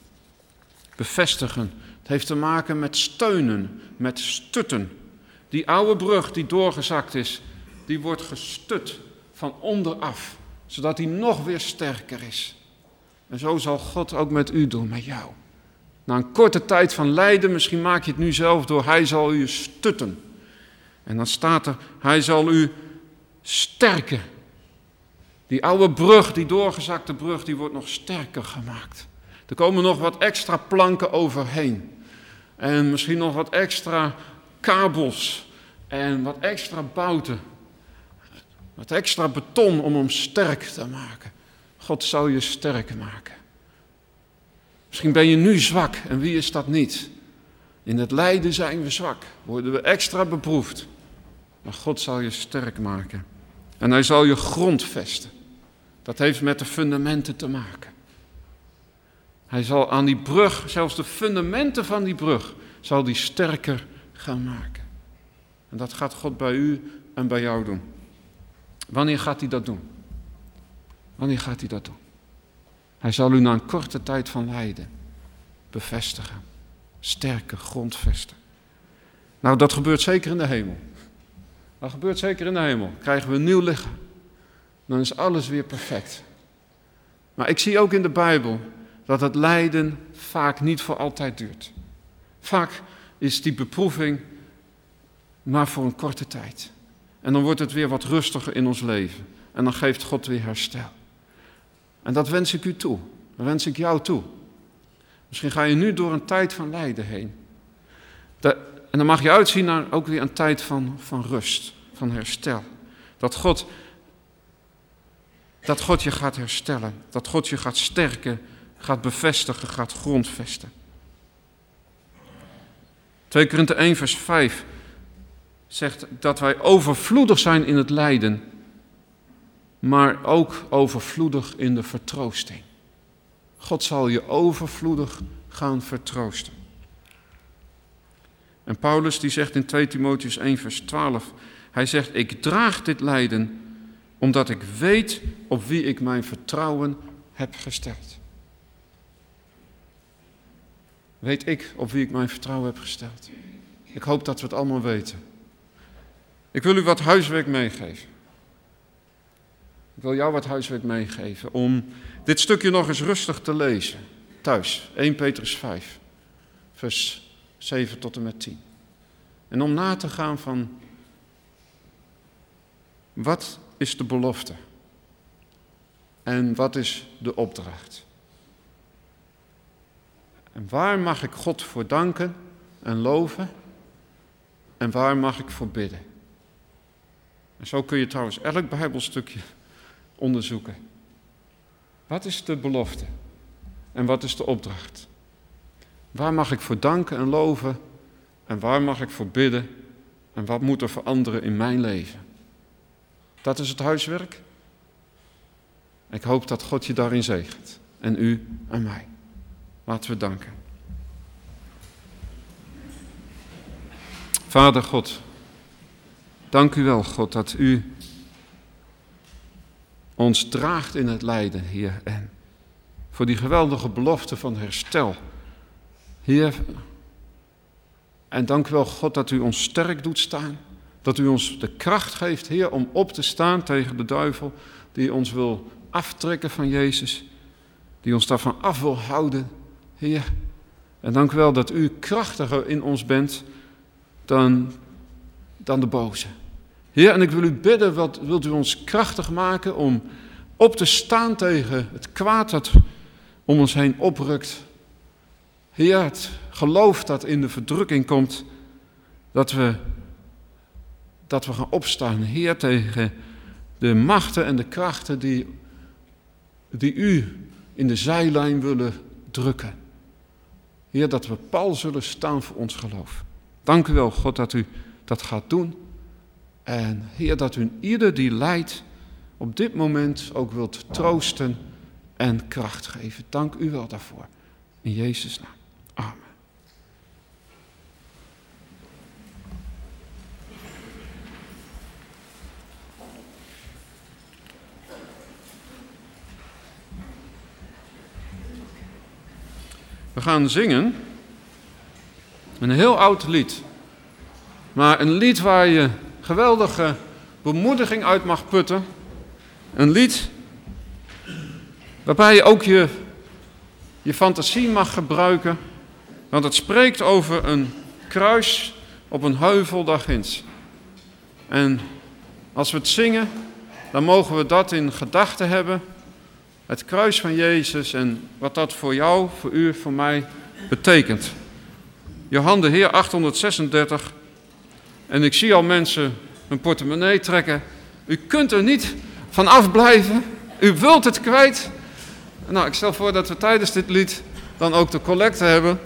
Bevestigen. Het heeft te maken met steunen, met stutten. Die oude brug die doorgezakt is, die wordt gestut van onderaf, zodat die nog weer sterker is. En zo zal God ook met u doen, met jou. Na een korte tijd van lijden, misschien maak je het nu zelf door, Hij zal u stutten. En dan staat er, Hij zal u sterken. Die oude brug, die doorgezakte brug, die wordt nog sterker gemaakt. Er komen nog wat extra planken overheen. En misschien nog wat extra kabels. En wat extra bouten. Wat extra beton om hem sterk te maken. God zal je sterk maken. Misschien ben je nu zwak. En wie is dat niet? In het lijden zijn we zwak. Worden we extra beproefd. Maar God zal je sterk maken. En Hij zal je grondvesten. Dat heeft met de fundamenten te maken. Hij zal aan die brug, zelfs de fundamenten van die brug, zal die sterker gaan maken. En dat gaat God bij u en bij jou doen. Wanneer gaat Hij dat doen? Wanneer gaat Hij dat doen? Hij zal u na een korte tijd van lijden bevestigen. Sterke grondvesten. Nou, dat gebeurt zeker in de hemel. Dat gebeurt zeker in de hemel. Krijgen we een nieuw lichaam. Dan is alles weer perfect. Maar ik zie ook in de Bijbel dat het lijden vaak niet voor altijd duurt. Vaak is die beproeving maar voor een korte tijd. En dan wordt het weer wat rustiger in ons leven. En dan geeft God weer herstel. En dat wens ik u toe. Dat wens ik jou toe. Misschien ga je nu door een tijd van lijden heen. De, en dan mag je uitzien naar ook weer een tijd van, van rust, van herstel. Dat God, dat God je gaat herstellen. Dat God je gaat sterken, gaat bevestigen, gaat grondvesten. twee Korinthe één vers vijf zegt dat wij overvloedig zijn in het lijden, maar ook overvloedig in de vertroosting. God zal je overvloedig gaan vertroosten. En Paulus die zegt in twee Timotheüs één vers twaalf, Hij zegt, ik draag dit lijden omdat ik weet op wie ik mijn vertrouwen heb gesteld. Weet ik op wie ik mijn vertrouwen heb gesteld? Ik hoop dat we het allemaal weten. Ik wil u wat huiswerk meegeven. Ik wil jou wat huiswerk meegeven om dit stukje nog eens rustig te lezen. Thuis, Eerste Petrus vijf, vers zeven tot en met tien. En om na te gaan van, wat is de belofte? En wat is de opdracht? En waar mag ik God voor danken en loven? En waar mag ik voor bidden? En zo kun je trouwens elk Bijbelstukje onderzoeken. Wat is de belofte? En wat is de opdracht? Waar mag ik voor danken en loven? En waar mag ik voor bidden? En wat moet er veranderen in mijn leven? Dat is het huiswerk. Ik hoop dat God je daarin zegent. En u en mij. Laten we danken. Vader God, dank u wel, God, dat u ons draagt in het lijden, Heer. En voor die geweldige belofte van herstel. Heer, en dank u wel, God, dat u ons sterk doet staan. Dat u ons de kracht geeft, Heer, om op te staan tegen de duivel die ons wil aftrekken van Jezus. Die ons daarvan af wil houden, Heer. En dank u wel dat u krachtiger in ons bent dan, dan de boze. Heer, en ik wil u bidden, wat wilt u ons krachtig maken om op te staan tegen het kwaad dat om ons heen oprukt. Heer, het geloof dat in de verdrukking komt, dat we, dat we gaan opstaan, Heer, tegen de machten en de krachten die, die u in de zijlijn willen drukken. Heer, dat we pal zullen staan voor ons geloof. Dank u wel, God, dat u dat gaat doen. En Heer, dat u ieder die lijdt op dit moment ook wilt troosten en kracht geven. Dank u wel daarvoor. In Jezus' naam. Amen. We gaan zingen een heel oud lied. Maar een lied waar je geweldige bemoediging uit mag putten. Een lied waarbij je ook je, je fantasie mag gebruiken. Want het spreekt over een kruis op een heuvel daarginds. En als we het zingen, dan mogen we dat in gedachten hebben. Het kruis van Jezus en wat dat voor jou, voor u, voor mij betekent. Johan de Heer achthonderdzesendertig. En ik zie al mensen hun portemonnee trekken. U kunt er niet van afblijven. U wilt het kwijt. Nou, ik stel voor dat we tijdens dit lied dan ook de collecte hebben.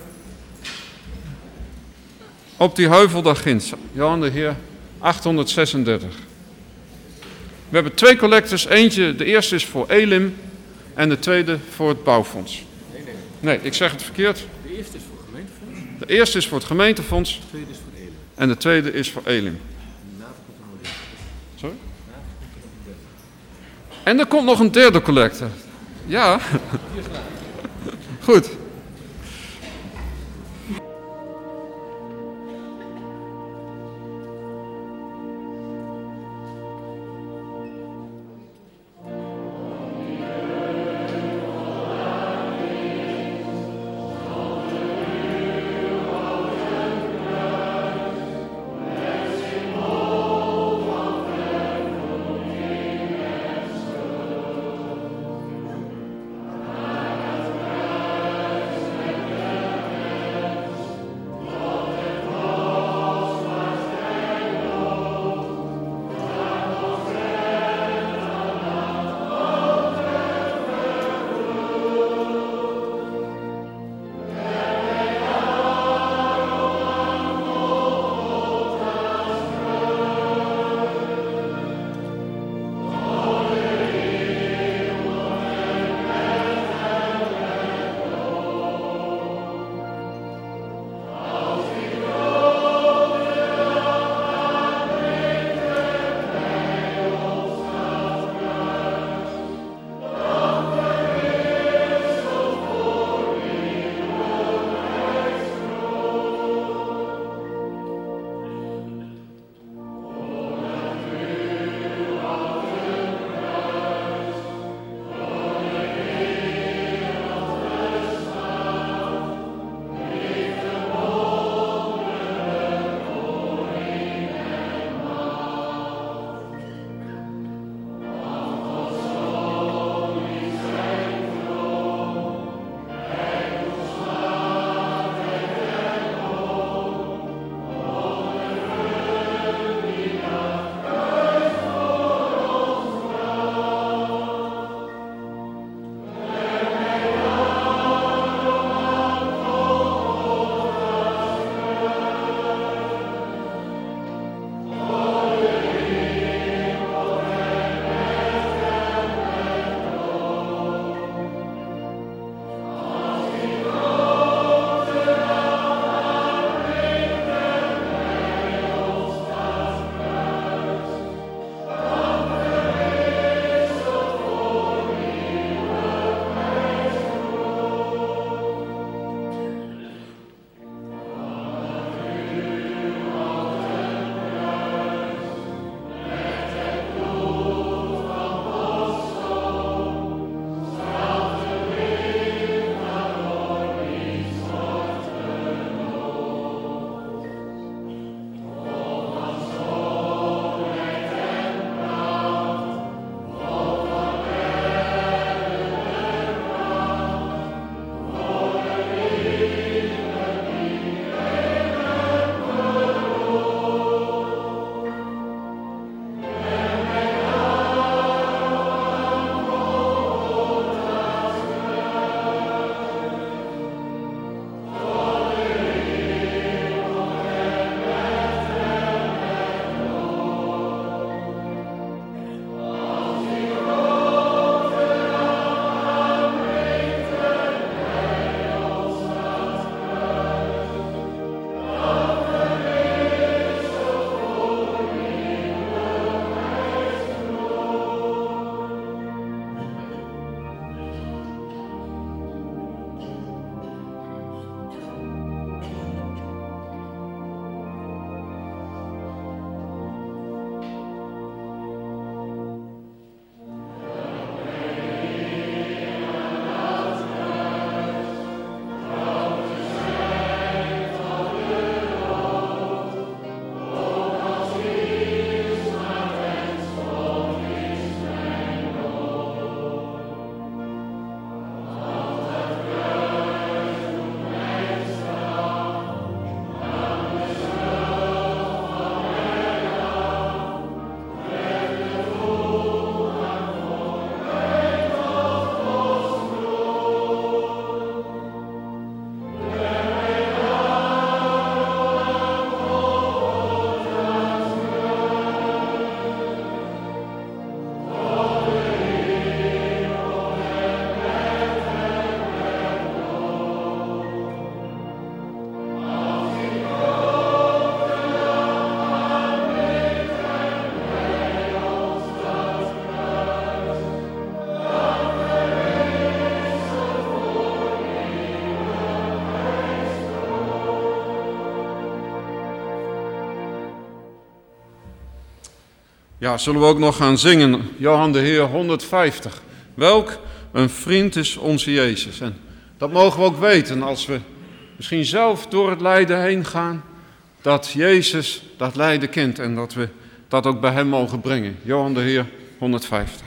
Op die heuvel daarginds. Johan de Heer achthonderdzesendertig. We hebben twee collectes. Eentje, de eerste is voor Elim. En de tweede voor het bouwfonds. Nee, ik zeg het verkeerd. De eerste is voor het gemeentefonds. De eerste is voor het gemeentefonds. De tweede is voor Elim. En de tweede is voor Elim. Sorry? En er komt nog een derde collecte. Ja. Goed. Amen. Ja, zullen we ook nog gaan zingen, Johan de Heer honderdvijftig. Welk een vriend is onze Jezus. En dat mogen we ook weten als we misschien zelf door het lijden heen gaan, dat Jezus dat lijden kent en dat we dat ook bij hem mogen brengen. Johan de Heer honderdvijftig.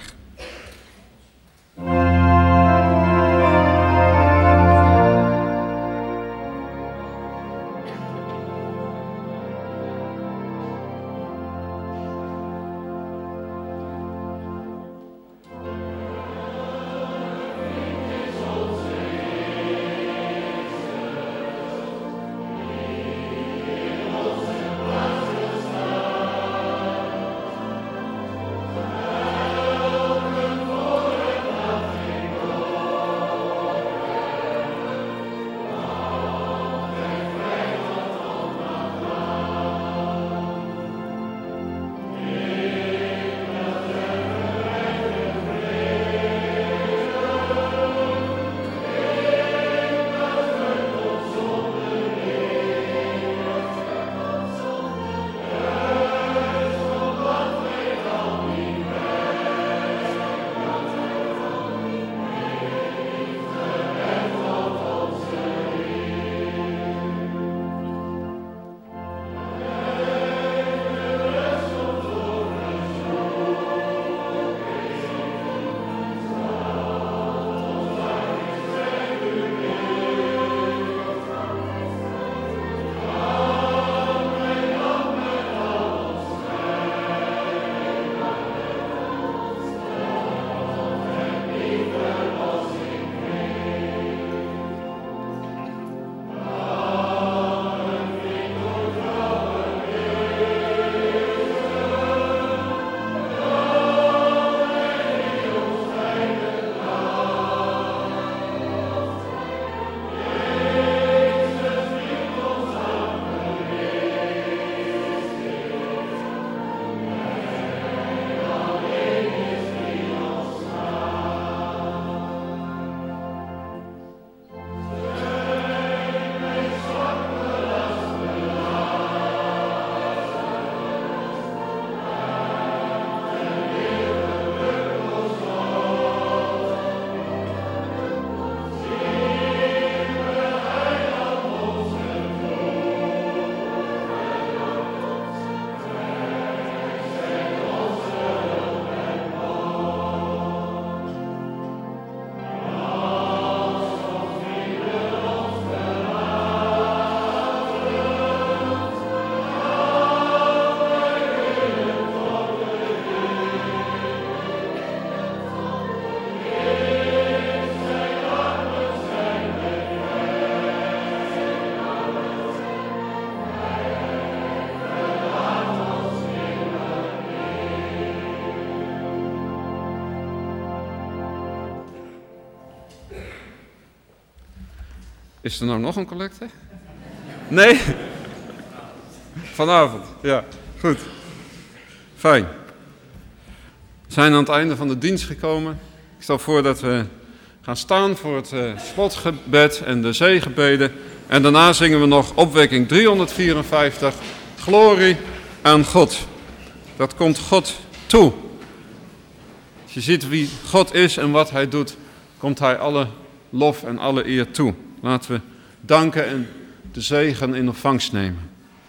Is er nou nog een collecte? Nee? Vanavond, ja. Goed. Fijn. We zijn aan het einde van de dienst gekomen. Ik stel voor dat we gaan staan voor het uh, slotgebed en de zegenbeden. En daarna zingen we nog opwekking driehonderdvierenvijftig. Glorie aan God. Dat komt God toe. Als je ziet wie God is en wat hij doet, komt hij alle lof en alle eer toe. Laten we danken en de zegen in ontvangst nemen.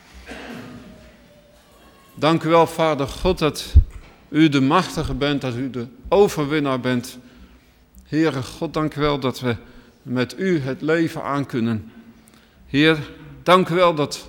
Dank u wel, Vader God, dat u de machtige bent, dat u de overwinnaar bent. Heere God, dank u wel dat we met u het leven aan kunnen. Heer, dank u wel dat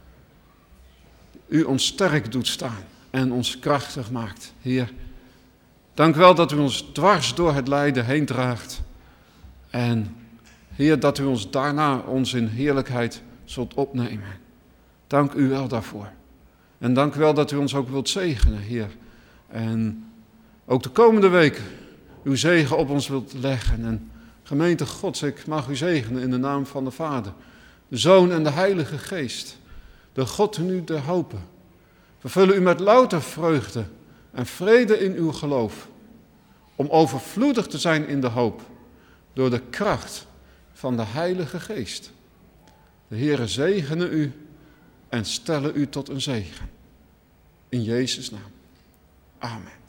u ons sterk doet staan en ons krachtig maakt. Heer, dank u wel dat u ons dwars door het lijden heen draagt. En Heer, dat u ons daarna ons in heerlijkheid zult opnemen. Dank u wel daarvoor. En dank u wel dat u ons ook wilt zegenen, Heer. En ook de komende week uw zegen op ons wilt leggen. En gemeente Gods, ik mag u zegenen in de naam van de Vader, de Zoon en de Heilige Geest. De God nu de hopen. Vervullen u met louter vreugde en vrede in uw geloof. Om overvloedig te zijn in de hoop. Door de kracht van de Heilige Geest. De Heere zegene u en stelle u tot een zegen. In Jezus' naam. Amen.